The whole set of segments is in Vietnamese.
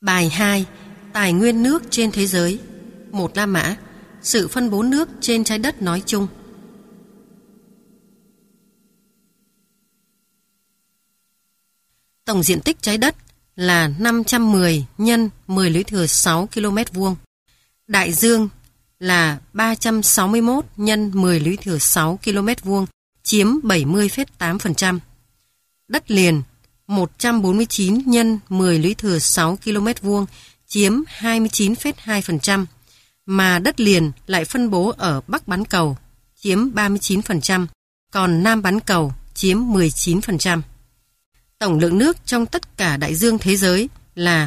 Bài 2. Tài nguyên nước trên thế giới. 1. La Mã. Sự phân bố nước trên trái đất nói chung. Tổng diện tích trái đất là 510 nhân 10 lũy thừa 6 km vuông. Đại dương là 361 nhân 10 lũy thừa 6 km vuông, chiếm 70,8%. Đất liền 149 nhân 10 lũy thừa 6 km vuông, chiếm 29,2%, mà đất liền lại phân bố ở Bắc bán cầu, chiếm 39%, còn Nam bán cầu chiếm 19%. Tổng lượng nước trong tất cả đại dương thế giới là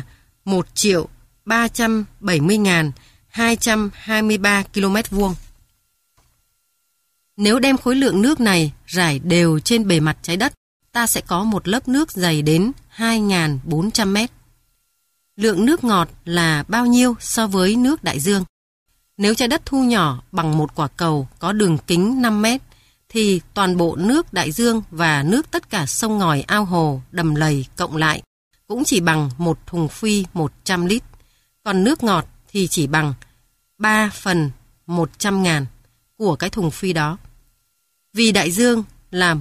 1.370.223 km vuông. Nếu đem khối lượng nước này rải đều trên bề mặt trái đất, ta sẽ có một lớp nước dày đến 2.400 mét. Lượng nước ngọt là bao nhiêu so với nước đại dương? Nếu trái đất thu nhỏ bằng một quả cầu có đường kính 5 mét, thì toàn bộ nước đại dương và nước tất cả sông ngòi, ao hồ, đầm lầy cộng lại cũng chỉ bằng một thùng phi 100 lít. Còn nước ngọt thì chỉ bằng 3/100.000 của cái thùng phi đó. Vì đại dương là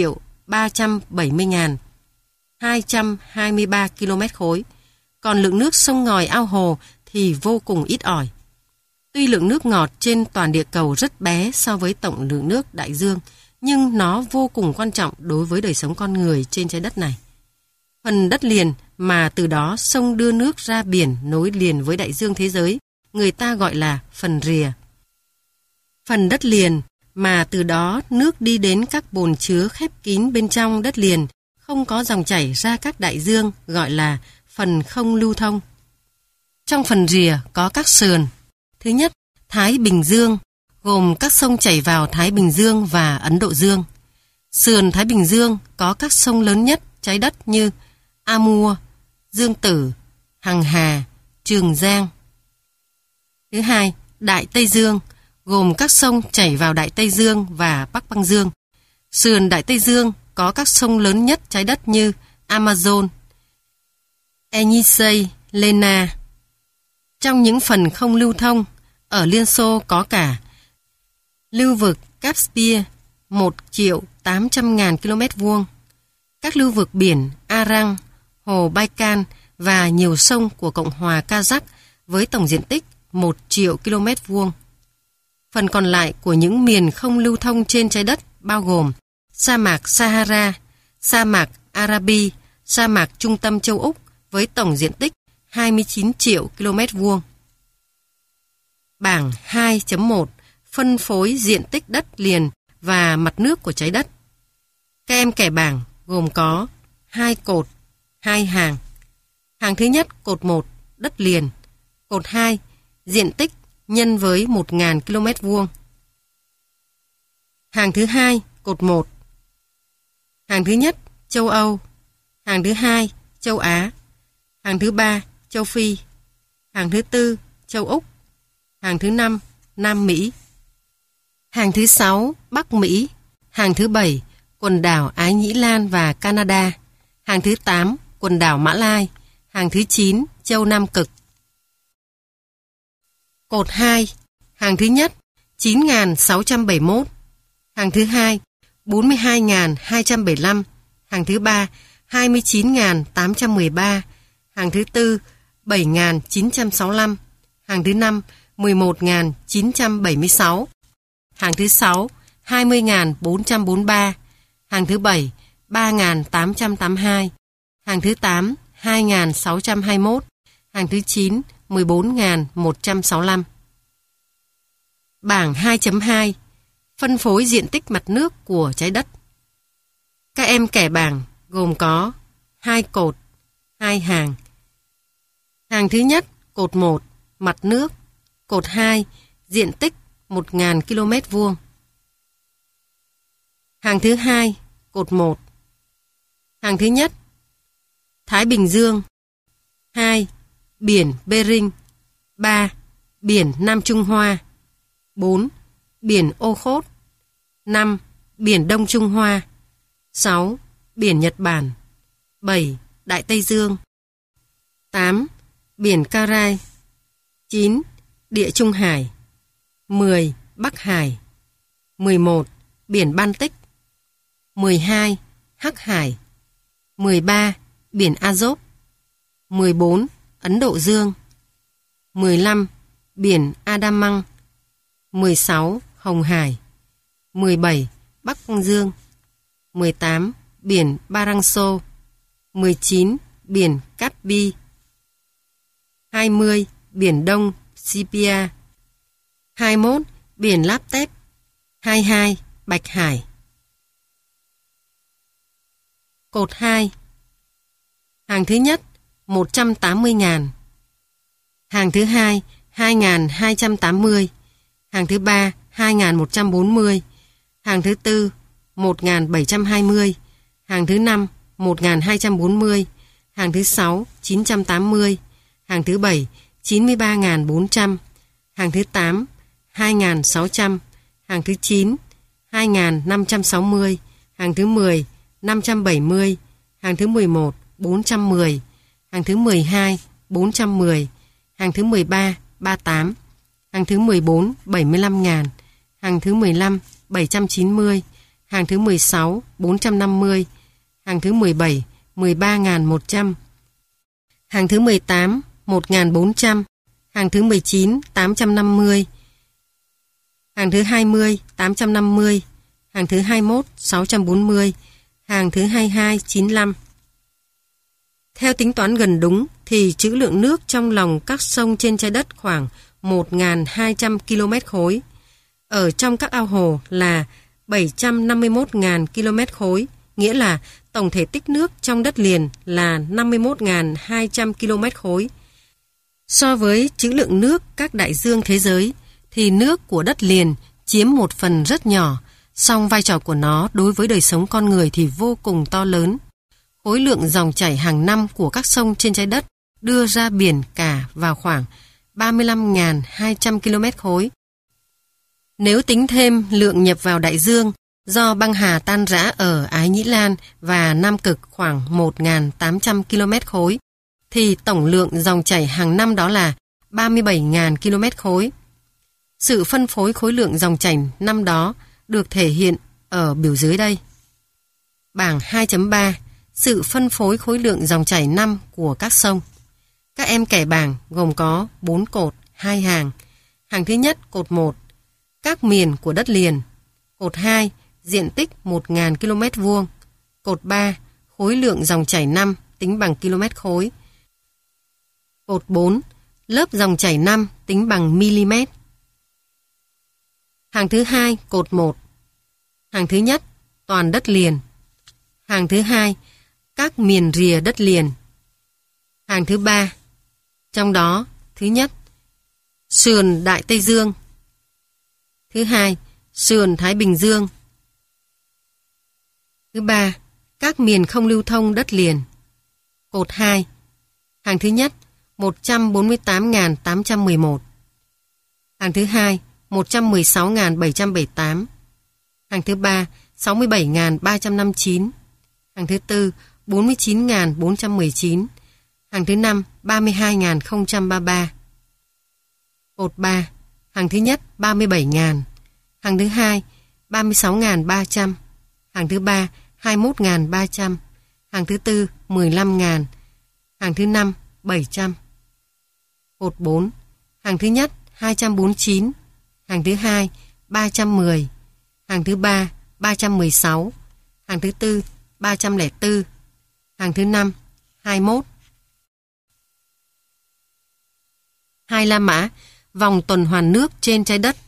1.370.223 km khối, còn lượng nước sông ngòi, ao hồ thì vô cùng ít ỏi. Tuy lượng nước ngọt trên toàn địa cầu rất bé so với tổng lượng nước đại dương, nhưng nó vô cùng quan trọng đối với đời sống con người trên trái đất này. Phần đất liền mà từ đó sông đưa nước ra biển nối liền với đại dương thế giới, người ta gọi là phần rìa. Phần đất liền mà từ đó nước đi đến các bồn chứa khép kín bên trong đất liền, không có dòng chảy ra các đại dương, gọi là phần không lưu thông. Trong phần rìa có các sườn. Thứ nhất, Thái Bình Dương, gồm các sông chảy vào Thái Bình Dương và Ấn Độ Dương. Sườn Thái Bình Dương có các sông lớn nhất trái đất như Amur, Dương Tử, Hằng Hà, Trường Giang. Thứ hai, Đại Tây Dương, gồm các sông chảy vào Đại Tây Dương và Bắc Băng Dương. Sườn Đại Tây Dương có các sông lớn nhất trái đất như Amazon, Yenisei, Lena. Trong những phần không lưu thông, ở Liên Xô có cả lưu vực Caspia 1.800.000 km vuông, các lưu vực biển Arang, hồ Baikal và nhiều sông của Cộng hòa Kazakh với tổng diện tích 1 triệu km vuông. Phần còn lại của những miền không lưu thông trên trái đất bao gồm sa mạc Sahara, sa mạc Arabi, sa mạc trung tâm châu Úc với tổng diện tích 29 triệu km vuông. Bảng 2.1 phân phối diện tích đất liền và mặt nước của trái đất. Các em kẻ bảng gồm có 2 cột, 2 hàng. Hàng thứ nhất, cột 1, đất liền. Cột 2, diện tích nhân với 1.000 km vuông. Hàng thứ hai, cột 1. Hàng thứ nhất, châu Âu. Hàng thứ hai, châu Á. Hàng thứ ba, châu Phi. Hàng thứ tư, châu Úc. Hàng thứ 5, Nam Mỹ. Hàng thứ 6, Bắc Mỹ. Hàng thứ 7, quần đảo Ái Nhĩ Lan và Canada. Hàng thứ 8, quần đảo Mã Lai. Hàng thứ 9, châu Nam Cực. Cột 2, hàng thứ nhất 9.671, hàng thứ hai 42.275, hàng thứ ba 29.813, hàng thứ tư 7.965, hàng thứ năm 11.976, hàng thứ sáu 20.443, hàng thứ bảy 3.882, hàng thứ 8 2.621, hàng thứ 9 14.165. Bảng 2.2 phân phối diện tích mặt nước của trái đất. Các em kẻ bảng gồm có 2 cột, 2 hàng. Hàng thứ nhất, cột 1, mặt nước. Cột 2, diện tích 1.000 km vuông. Hàng thứ hai, cột 1. Hàng thứ nhất, Thái Bình Dương. 2. Biển Bering. 3. Biển Nam Trung Hoa. 4. Biển Okhotsk. 5. Biển Đông Trung Hoa. 6. Biển Nhật Bản. 7. Đại Tây Dương. 8. biển Caray. 9. Địa Trung Hải. 10. Bắc Hải. 11. Biển Baltic. 12. Hắc Hải. 13. Biển Azov. 14. Ấn Độ Dương. 15. Biển Andaman. 16. Hồng Hải. 17. Bắc Dương. 18. Biển Barangso. 19. Biển Caspi. 20. Biển Đông Sipia. 21. Biển Laptev. 22. Bạch Hải. Cột 2. Hàng thứ nhất 180.000. Hàng thứ hai 2.280. Hàng thứ ba 2.140. Hàng thứ tư 1.720. Hàng thứ năm 1.240. Hàng thứ sáu 980. Hàng thứ bảy 93.400. Hàng thứ 8 2.600. Hàng thứ 9 2.560. Hàng thứ 10 570. Hàng thứ 11 410. Hàng thứ 12 410. Hàng thứ 13 38. Hàng thứ 14 75.000. Hàng thứ 15 790. Hàng thứ 16 450. Hàng thứ 17 13.100. Hàng thứ 18 1.400. Hàng thứ 19 850. Hàng thứ 20 850. Hàng thứ 21 640. Hàng thứ 22 95. Theo tính toán gần đúng thì trữ lượng nước trong lòng các sông trên trái đất khoảng 1.200 km khối. Ở trong các ao hồ là 751.000 km khối, nghĩa là tổng thể tích nước trong đất liền là 51.200 km khối. So với trữ lượng nước các đại dương thế giới thì nước của đất liền chiếm một phần rất nhỏ, song vai trò của nó đối với đời sống con người thì vô cùng to lớn. Khối lượng dòng chảy hàng năm của các sông trên trái đất đưa ra biển cả vào khoảng 35.200 km khối. Nếu tính thêm lượng nhập vào đại dương do băng hà tan rã ở Ái Nhĩ Lan và Nam Cực khoảng 1.800 km khối, thì tổng lượng dòng chảy hàng năm đó là 37.000 km khối. Sự phân phối khối lượng dòng chảy năm đó được thể hiện ở biểu dưới đây. Bảng 2.3. Sự phân phối khối lượng dòng chảy năm của các sông. Các em kẻ bảng gồm có 4 cột, 2 hàng. Hàng thứ nhất, cột 1, các miền của đất liền. Cột 2, diện tích 1.000 km vuông. Cột 3, khối lượng dòng chảy năm tính bằng km khối. Cột 4, lớp dòng chảy năm tính bằng mm. Hàng thứ hai, cột 1. Hàng thứ nhất, toàn đất liền. Hàng thứ hai, các miền rìa đất liền. Hàng thứ ba, trong đó, thứ nhất, sườn Đại Tây Dương. Thứ hai, sườn Thái Bình Dương. Thứ ba, các miền không lưu thông đất liền. Cột 2. Hàng thứ nhất, 148.811. Hàng thứ hai, 116.778. Hàng thứ ba, 67.359. Hàng thứ tư, 49.419. Hàng thứ năm, 32.033. Cột 3. Hàng thứ nhất, 37.000. Hàng thứ hai, 36.300. Hàng thứ ba, 21.300. Hàng thứ tư, 15.000. Hàng thứ năm, 700. Cột 4. Hàng thứ nhất, 249. Hàng thứ hai, 310. Hàng thứ ba, 316. Hàng thứ tư, 304. Hàng thứ năm, 21. 2 La Mã, vòng tuần hoàn nước trên trái đất.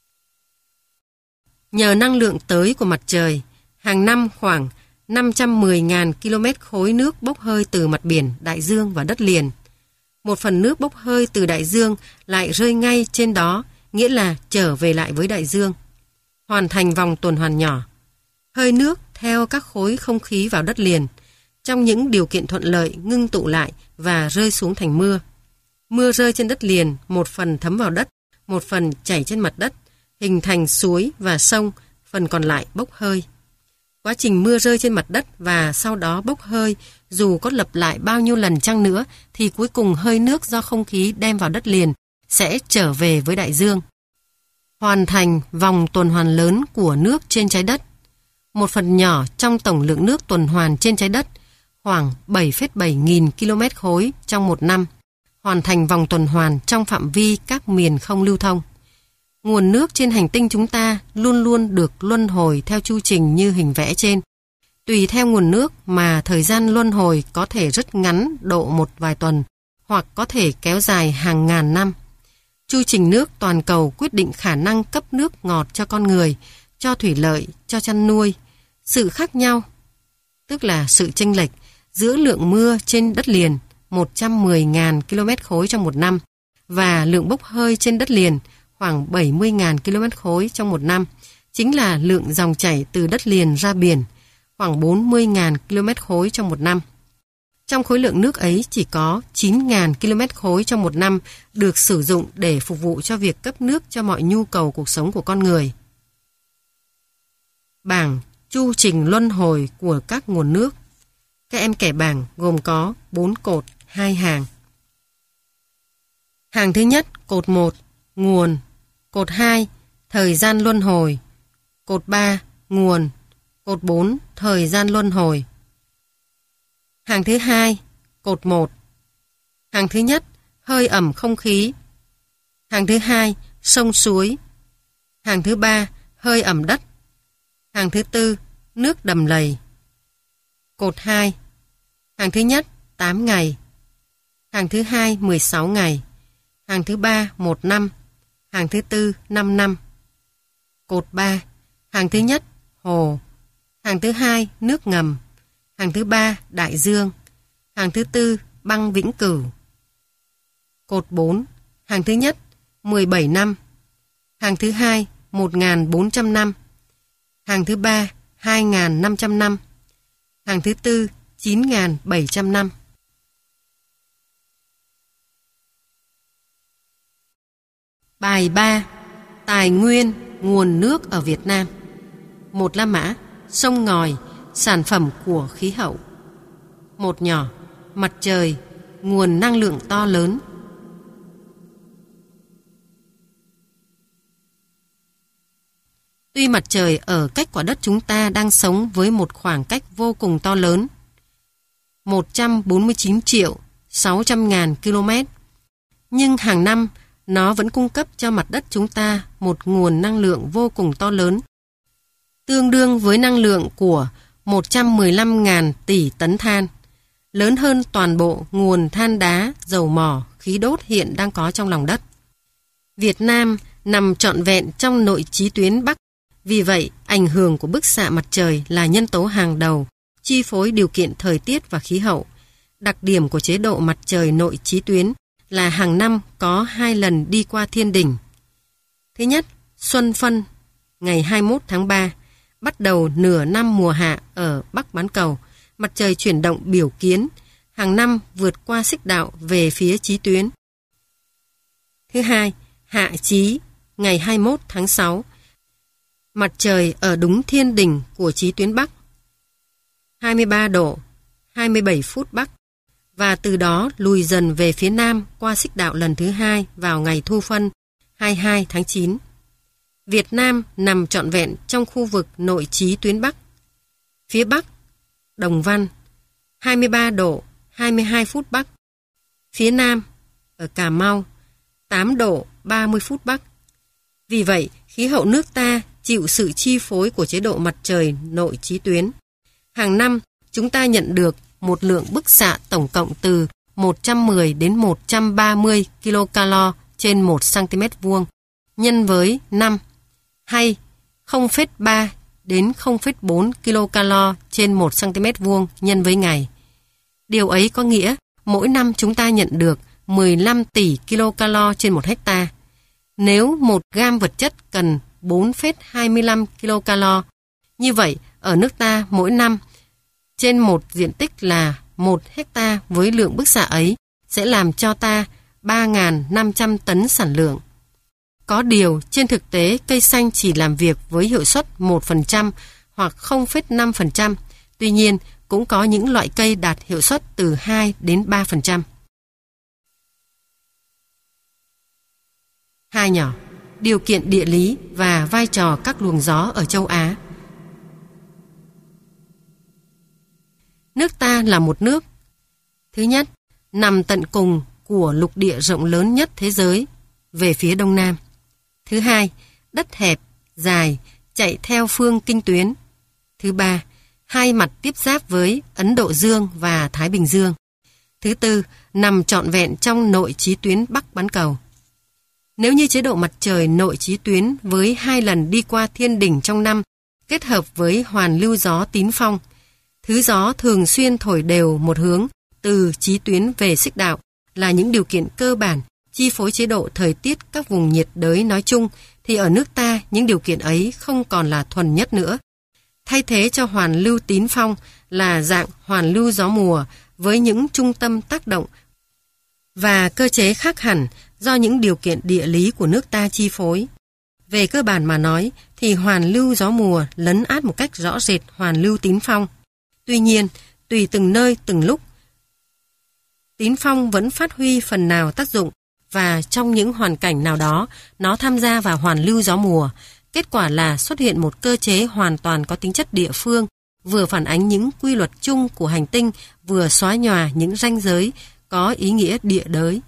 Nhờ năng lượng tới của mặt trời, hàng năm khoảng 510.000 km khối nước bốc hơi từ mặt biển, đại dương và đất liền. Một phần nước bốc hơi từ đại dương lại rơi ngay trên đó, nghĩa là trở về lại với đại dương, hoàn thành vòng tuần hoàn nhỏ. Hơi nước theo các khối không khí vào đất liền, trong những điều kiện thuận lợi ngưng tụ lại và rơi xuống thành mưa. Mưa rơi trên đất liền, một phần thấm vào đất, một phần chảy trên mặt đất, hình thành suối và sông, phần còn lại bốc hơi. Quá trình mưa rơi trên mặt đất và sau đó bốc hơi dù có lặp lại bao nhiêu lần chăng nữa thì cuối cùng hơi nước do không khí đem vào đất liền sẽ trở về với đại dương. Hoàn thành vòng tuần hoàn lớn của nước trên trái đất. Một phần nhỏ trong tổng lượng nước tuần hoàn trên trái đất, khoảng 7,7 nghìn km khối trong một năm, hoàn thành vòng tuần hoàn trong phạm vi các miền không lưu thông. Nguồn nước trên hành tinh chúng ta luôn luôn được luân hồi theo chu trình như hình vẽ trên. Tùy theo nguồn nước mà thời gian luân hồi có thể rất ngắn, độ một vài tuần, hoặc có thể kéo dài hàng ngàn năm. Chu trình nước toàn cầu quyết định khả năng cấp nước ngọt cho con người, cho thủy lợi, cho chăn nuôi. Sự khác nhau, tức là sự chênh lệch giữa lượng mưa trên đất liền 110.000 km khối trong một năm và lượng bốc hơi trên đất liền khoảng 70.000 km khối trong một năm, chính là lượng dòng chảy từ đất liền ra biển khoảng 40.000 km khối trong một năm. Trong khối lượng nước ấy chỉ có 9.000 km khối trong một năm được sử dụng để phục vụ cho việc cấp nước cho mọi nhu cầu cuộc sống của con người. Bảng chu trình luân hồi của các nguồn nước. Các em kẻ bảng gồm có 4 cột, 2 hàng. Hàng thứ nhất, cột 1, nguồn. Cột 2, thời gian luân hồi. Cột 3, nguồn. Cột 4, thời gian luân hồi. Hàng thứ hai, cột 1. Hàng thứ nhất, hơi ẩm không khí. Hàng thứ hai, sông suối. Hàng thứ ba, hơi ẩm đất. Hàng thứ tư, nước đầm lầy. Cột 2. Hàng thứ nhất, 8 ngày. Hàng thứ hai, 16 ngày. Hàng thứ ba, 1 năm. Hàng thứ tư, 5 năm. Cột 3. Hàng thứ nhất, hồ. Hàng thứ hai, nước ngầm. Hàng thứ ba, đại dương. Hàng thứ tư, băng vĩnh cửu. Cột 4. Hàng thứ nhất, 17 năm. Hàng thứ hai, 1.400 năm. Hàng thứ ba, 2.500 năm. Hàng thứ tư, 9.700 năm. Bài 3. Tài nguyên, nguồn nước ở Việt Nam. 1 La Mã, sông ngòi, sản phẩm của khí hậu. 1 nhỏ, mặt trời, nguồn năng lượng to lớn. Tuy mặt trời ở cách quả đất chúng ta đang sống với một khoảng cách vô cùng to lớn, 149.600.000 km, nhưng hàng năm nó vẫn cung cấp cho mặt đất chúng ta một nguồn năng lượng vô cùng to lớn, tương đương với năng lượng của 115.000 tỷ tấn than, lớn hơn toàn bộ nguồn than đá, dầu mỏ, khí đốt hiện đang có trong lòng đất. Việt Nam nằm trọn vẹn trong nội chí tuyến Bắc, vì vậy ảnh hưởng của bức xạ mặt trời là nhân tố hàng đầu, chi phối điều kiện thời tiết và khí hậu. Đặc điểm của chế độ mặt trời nội chí tuyến là hàng năm có 2 lần đi qua thiên đỉnh. Thứ nhất, xuân phân, ngày 21 tháng 3, bắt đầu nửa năm mùa hạ ở Bắc bán cầu, mặt trời chuyển động biểu kiến, hàng năm vượt qua xích đạo về phía chí tuyến. Thứ hai, hạ chí, ngày 21 tháng 6, mặt trời ở đúng thiên đỉnh của chí tuyến Bắc, 23 độ, 27 phút Bắc, và từ đó lùi dần về phía Nam qua xích đạo lần thứ 2 vào ngày thu phân 22 tháng 9. Việt Nam nằm trọn vẹn trong khu vực nội chí tuyến Bắc. Phía Bắc, Đồng Văn, 23 độ, 22 phút Bắc. Phía Nam, ở Cà Mau, 8 độ, 30 phút Bắc. Vì vậy, khí hậu nước ta chịu sự chi phối của chế độ mặt trời nội chí tuyến. Hàng năm, chúng ta nhận được một lượng bức xạ tổng cộng từ 110 đến 130 kcal trên 1 cm vuông nhân với năm, hay 0,3 đến 0,4 kcal trên 1 cm vuông nhân với ngày. Điều ấy có nghĩa mỗi năm chúng ta nhận được 15 tỷ kcal trên 1 hecta. Nếu 1 gam vật chất cần 4,25 kcal, như vậy ở nước ta mỗi năm trên một diện tích là 1 hecta với lượng bức xạ ấy sẽ làm cho ta 3.500 tấn sản lượng. Có điều, trên thực tế, cây xanh chỉ làm việc với hiệu suất 1% hoặc 0,5%. Tuy nhiên, cũng có những loại cây đạt hiệu suất từ 2 đến 3%. 2 nhỏ, điều kiện địa lý và vai trò các luồng gió ở châu Á. Nước ta là một nước, thứ nhất, nằm tận cùng của lục địa rộng lớn nhất thế giới, về phía đông nam. Thứ hai, đất hẹp, dài, chạy theo phương kinh tuyến. Thứ ba, hai mặt tiếp giáp với Ấn Độ Dương và Thái Bình Dương. Thứ tư, nằm trọn vẹn trong nội chí tuyến Bắc bán cầu. Nếu như chế độ mặt trời nội chí tuyến với 2 lần đi qua thiên đỉnh trong năm kết hợp với hoàn lưu gió tín phong, thứ gió thường xuyên thổi đều một hướng từ chí tuyến về xích đạo là những điều kiện cơ bản chi phối chế độ thời tiết các vùng nhiệt đới nói chung, thì ở nước ta những điều kiện ấy không còn là thuần nhất nữa. Thay thế cho hoàn lưu tín phong là dạng hoàn lưu gió mùa với những trung tâm tác động và cơ chế khác hẳn do những điều kiện địa lý của nước ta chi phối. Về cơ bản mà nói thì hoàn lưu gió mùa lấn át một cách rõ rệt hoàn lưu tín phong. Tuy nhiên, tùy từng nơi từng lúc, tín phong vẫn phát huy phần nào tác dụng và trong những hoàn cảnh nào đó nó tham gia vào hoàn lưu gió mùa. Kết quả là xuất hiện một cơ chế hoàn toàn có tính chất địa phương, vừa phản ánh những quy luật chung của hành tinh, vừa xóa nhòa những ranh giới có ý nghĩa địa đới.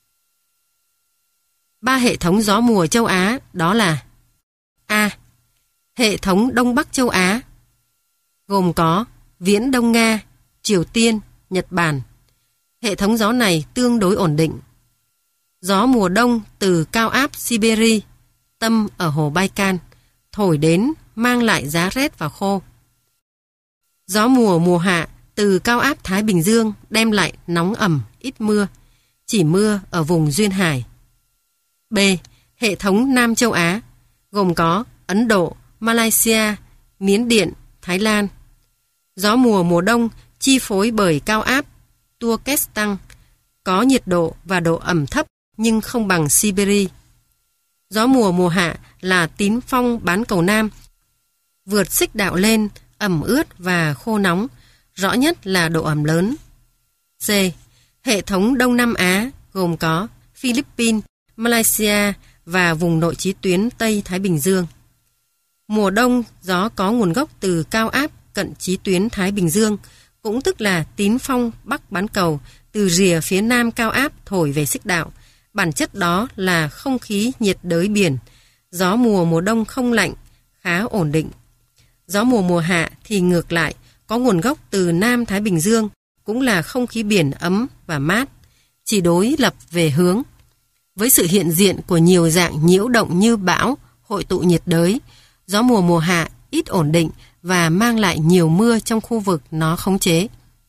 3 hệ thống gió mùa châu Á đó là: A. Hệ thống Đông Bắc châu Á, gồm có Viễn Đông Nga, Triều Tiên, Nhật Bản. Hệ thống gió này tương đối ổn định. Gió mùa đông từ cao áp Siberia, tâm ở hồ Baikal, thổi đến mang lại giá rét và khô. Gió mùa hạ từ cao áp Thái Bình Dương đem lại nóng ẩm, ít mưa, chỉ mưa ở vùng duyên hải. B. Hệ thống Nam châu Á, gồm có Ấn Độ, Malaysia, Miến Điện, Thái Lan. Gió mùa đông chi phối bởi cao áp Turkestan, có nhiệt độ và độ ẩm thấp nhưng không bằng Siberia. Gió mùa hạ là tín phong bán cầu Nam, vượt xích đạo lên, ẩm ướt và khô nóng, rõ nhất là độ ẩm lớn. C. Hệ thống Đông Nam Á, gồm có Philippines, Malaysia và vùng nội chí tuyến Tây Thái Bình Dương. Mùa đông, gió có nguồn gốc từ cao áp cận chí tuyến Thái Bình Dương, cũng tức là tín phong Bắc bán cầu, từ rìa phía nam cao áp thổi về xích đạo. Bản chất đó là không khí nhiệt đới biển. Gió mùa đông không lạnh, khá ổn định. Gió mùa hạ thì ngược lại, có nguồn gốc từ Nam Thái Bình Dương, cũng là không khí biển ấm và mát, chỉ đối lập về hướng. Với sự hiện diện của nhiều dạng nhiễu động như bão, hội tụ nhiệt đới, gió mùa hạ ít ổn định và mang lại nhiều mưa trong khu vực nó khống chế.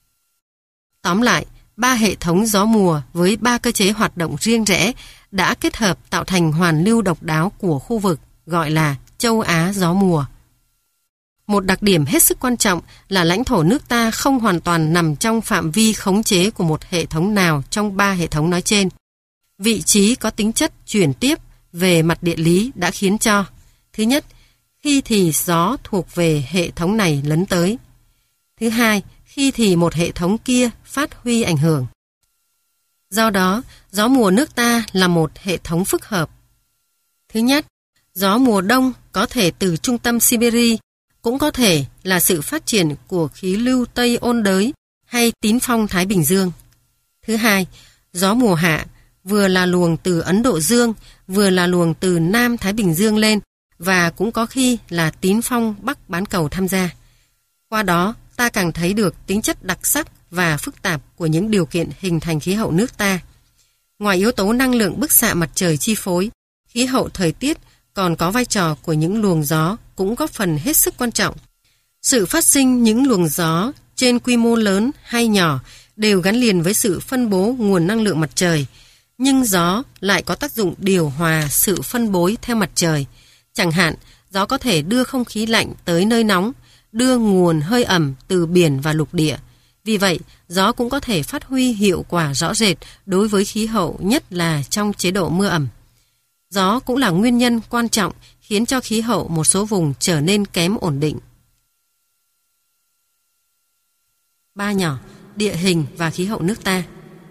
Tóm lại, 3 hệ thống gió mùa với 3 cơ chế hoạt động riêng rẽ đã kết hợp tạo thành hoàn lưu độc đáo của khu vực, gọi là châu Á gió mùa. Một đặc điểm hết sức quan trọng là lãnh thổ nước ta không hoàn toàn nằm trong phạm vi khống chế của một hệ thống nào trong 3 hệ thống nói trên. Vị trí có tính chất chuyển tiếp về mặt địa lý đã khiến cho: thứ nhất, khi thì gió thuộc về hệ thống này lấn tới. Thứ hai, khi thì một hệ thống kia phát huy ảnh hưởng. Do đó, gió mùa nước ta là một hệ thống phức hợp. Thứ nhất, gió mùa đông có thể từ trung tâm Siberia, cũng có thể là sự phát triển của khí lưu Tây ôn đới hay tín phong Thái Bình Dương. Thứ hai, gió mùa hạ vừa là luồng từ Ấn Độ Dương, vừa là luồng từ Nam Thái Bình Dương lên, và cũng có khi là tín phong Bắc bán cầu tham gia. Qua đó, ta càng thấy được tính chất đặc sắc và phức tạp của những điều kiện hình thành khí hậu nước ta. Ngoài yếu tố năng lượng bức xạ mặt trời chi phối, khí hậu thời tiết còn có vai trò của những luồng gió cũng góp phần hết sức quan trọng. Sự phát sinh những luồng gió trên quy mô lớn hay nhỏ đều gắn liền với sự phân bố nguồn năng lượng mặt trời, nhưng gió lại có tác dụng điều hòa sự phân bối theo mặt trời. Chẳng hạn, gió có thể đưa không khí lạnh tới nơi nóng, đưa nguồn hơi ẩm từ biển và lục địa. Vì vậy, gió cũng có thể phát huy hiệu quả rõ rệt đối với khí hậu, nhất là trong chế độ mưa ẩm. Gió cũng là nguyên nhân quan trọng khiến cho khí hậu một số vùng trở nên kém ổn định. Ba nhỏ, địa hình và khí hậu nước ta.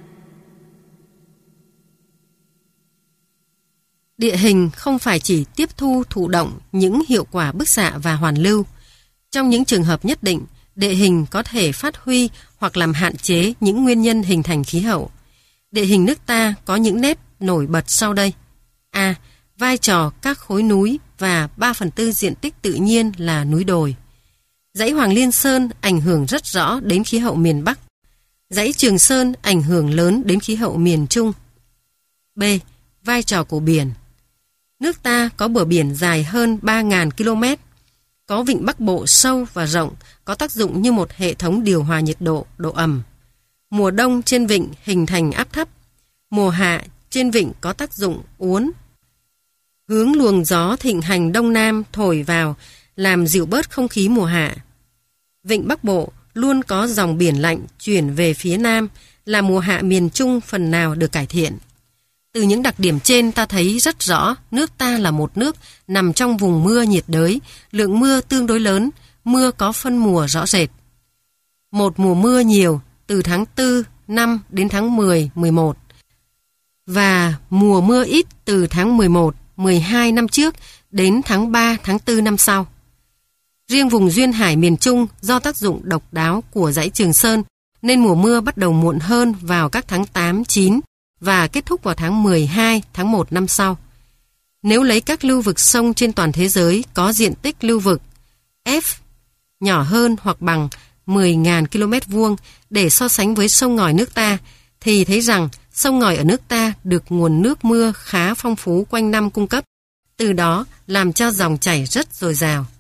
Địa hình không phải chỉ tiếp thu thụ động những hiệu quả bức xạ và hoàn lưu. Trong những trường hợp nhất định, địa hình có thể phát huy hoặc làm hạn chế những nguyên nhân hình thành khí hậu. Địa hình nước ta có những nét nổi bật sau đây. A. Vai trò các khối núi và 3/4 diện tích tự nhiên là núi đồi. Dãy Hoàng Liên Sơn ảnh hưởng rất rõ đến khí hậu miền Bắc. Dãy Trường Sơn ảnh hưởng lớn đến khí hậu miền Trung. B. Vai trò của biển. Nước ta có bờ biển dài hơn 3.000 km, có vịnh Bắc Bộ sâu và rộng, có tác dụng như một hệ thống điều hòa nhiệt độ, độ ẩm. Mùa đông trên vịnh hình thành áp thấp, mùa hạ trên vịnh có tác dụng uốn. Hướng luồng gió thịnh hành đông nam thổi vào làm dịu bớt không khí mùa hạ. Vịnh Bắc Bộ luôn có dòng biển lạnh chuyển về phía nam, làm mùa hạ miền Trung phần nào được cải thiện. Từ những đặc điểm trên ta thấy rất rõ nước ta là một nước nằm trong vùng mưa nhiệt đới, lượng mưa tương đối lớn, mưa có phân mùa rõ rệt. Một mùa mưa nhiều từ tháng 4 năm đến tháng 10, 11 và mùa mưa ít từ tháng 11, 12 năm trước đến tháng 3, tháng 4 năm sau. Riêng vùng duyên hải miền Trung do tác dụng độc đáo của dãy Trường Sơn nên mùa mưa bắt đầu muộn hơn vào các tháng 8, 9 và kết thúc vào tháng 12, tháng 1 năm sau. Nếu lấy các lưu vực sông trên toàn thế giới có diện tích lưu vực F nhỏ hơn hoặc bằng 10.000 km vuông để so sánh với sông ngòi nước ta, thì thấy rằng sông ngòi ở nước ta được nguồn nước mưa khá phong phú quanh năm cung cấp, từ đó làm cho dòng chảy rất dồi dào.